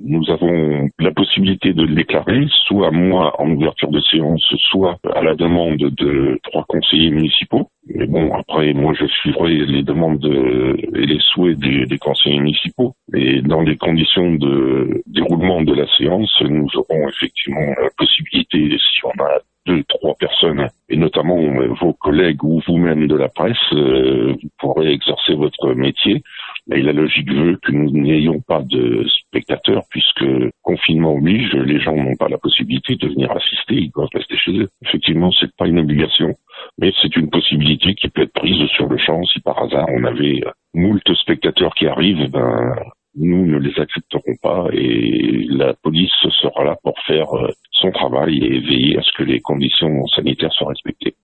nous avons la possibilité de le déclarer, soit moi en ouverture de séance, soit à la demande de 3 conseillers municipaux. Mais bon, après, moi je suivrai les demandes et les souhaits des conseillers municipaux. Et dans les conditions de déroulement de la séance, nous aurons effectivement la possibilité, si on a 2-3 personnes, et notamment vos collègues ou vous-même de la presse, vous pourrez exercer votre métier. Mais la logique veut que nous n'ayons pas de spectateurs, puisque confinement oblige, les gens n'ont pas la possibilité de venir assister, ils doivent rester chez eux. Effectivement, c'est pas une obligation, mais c'est une possibilité qui peut être prise sur le champ. Si par hasard on avait moult spectateurs qui arrivent, nous ne les accepterons pas et la police sera là pour faire son travail et veiller à ce que les conditions sanitaires soient respectées.